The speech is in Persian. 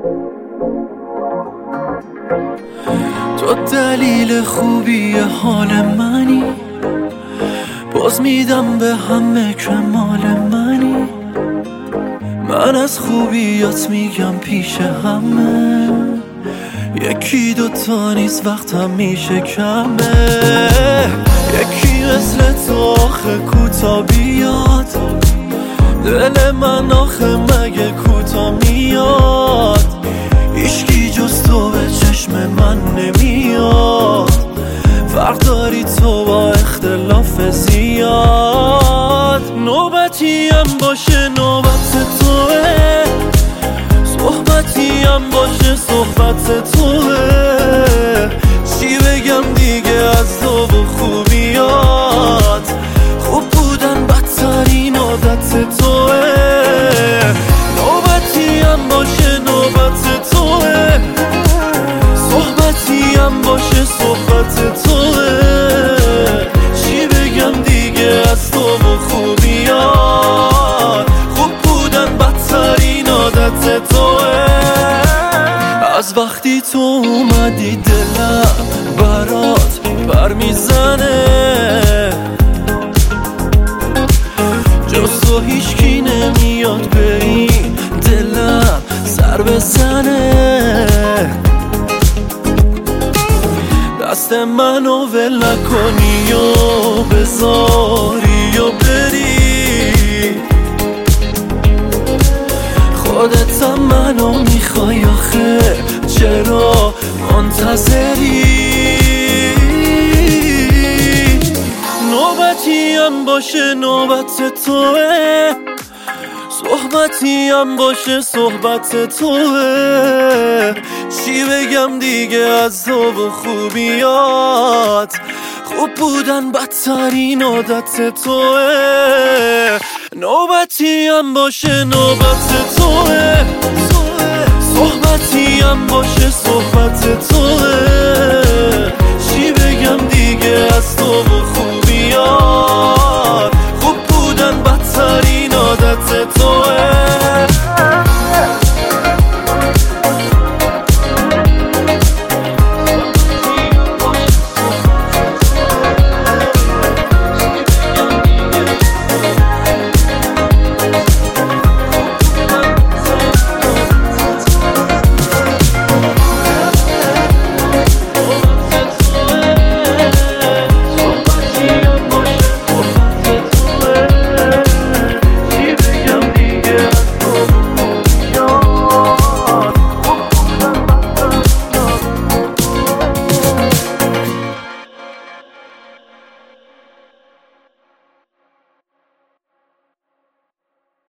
تو دلیل خوبی حال منی، باز میدم به همه که مال منی. من از خوبیات میگم پیش همه، یکی دوتا نیست وقت همیشه کمه. یکی مثل تو آخه کوتا بیاد، دل من آخه مگه کوتا میاد. هیچکی جز تو به چشم من نمیاد، فرق داری تو با اختلاف زیاد. نوبتی هم باشه نوبت توه، صحبتی هم باشه صحبت توه. چی بگم دیگه از تو و خوبیات، خوب بودن بدترین عادت توه. نوبتی هم باشه نوبت توه، صحبتی هم باشه صحبت توه. چی بگم دیگه از تو و خوبیات، خوب بودن بدترین عادت توه. از وقتی تو اومدی دلم برات بر میزنه، جز تو هیچکی نمیاد به این دلم سر بزنه. دست منو ول نکنی و بذاری و بری، خودت منو میخوای آخه چرا منتظری؟ نوبتی هم باشه نوبت توه، صحبتی هم باشه صحبت توه. چی بگم دیگه از تو و خوبیات، خوب بودن بدترین عادت توه. نوبتی هم باشه نوبت توه، صحبتی هم باشه صحبت توه. چی بگم دیگه از تو و خوبیات، خوب بودن بدترین عادت توه.